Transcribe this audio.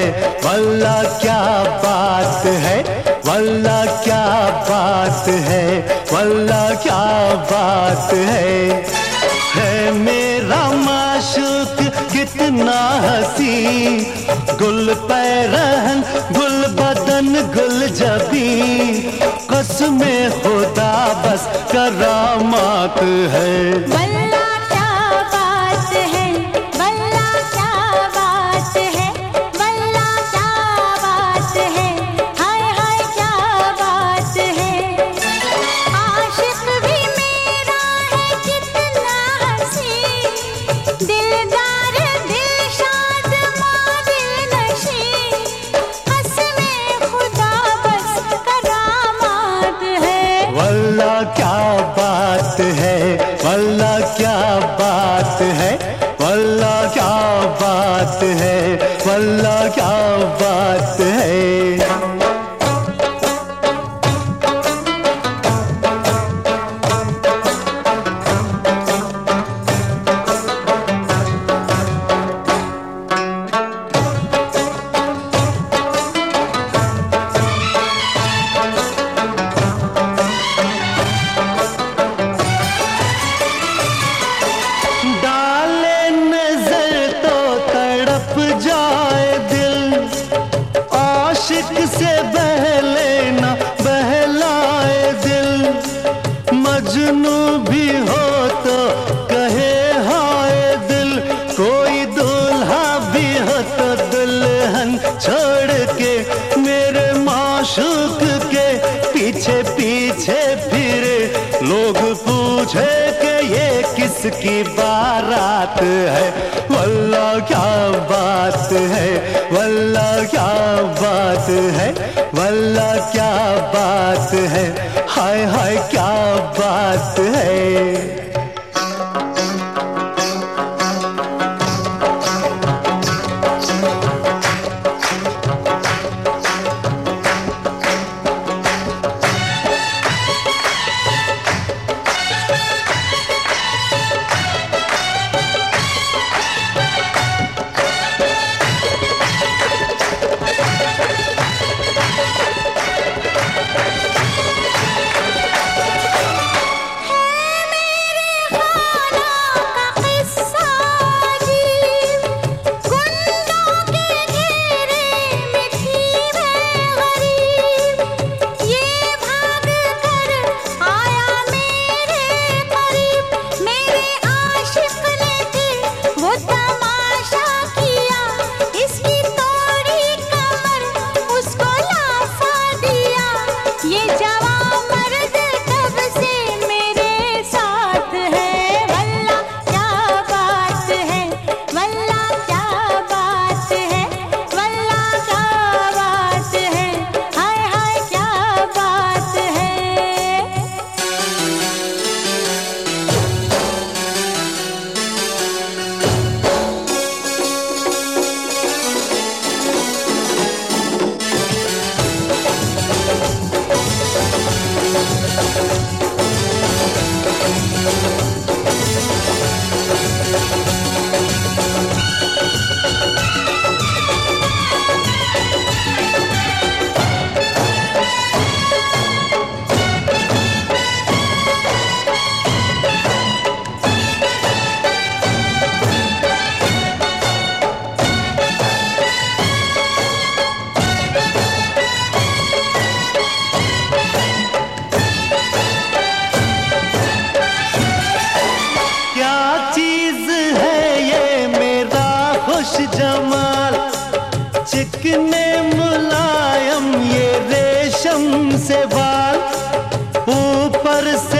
वल्लाह क्या बात है, वल्लाह क्या बात है, वल्लाह क्या बात है मेरा माशूक कितना हसी, गुल पैरहन गुल बदन गुल जबी, कसमे खुदा बस करामात है। वल्लाह क्या बात है, वल्लाह क्या बात है, वल्लाह क्या बात है, हाय हाय क्या बात है। आशिक भी मेरा है कितना हसी, दिलदार दिलशाद दिल नशी, कसमे खुदा बस करामात है। वल्लाह क्या बात है, वल्लाह क्या बात है, वल्लाह क्या बात है, वल्लाह क्या बात है। से बहले ना बहलाए दिल, मजनू भी हो तो कहे हाय दिल, कोई दूल्हा भी हो तो दुल्हन छोड़ के मेरे माशूक के पीछे पीछे फिरे, लोग पूछे कि ये किसकी बारात है। वल्लाह क्या बात है, वल्लाह क्या बात है, वल्लाह क्या बात है, हाय हाय क्या बात है। जमाल चिकने मुलायम ये रेशम से बाल, ऊपर से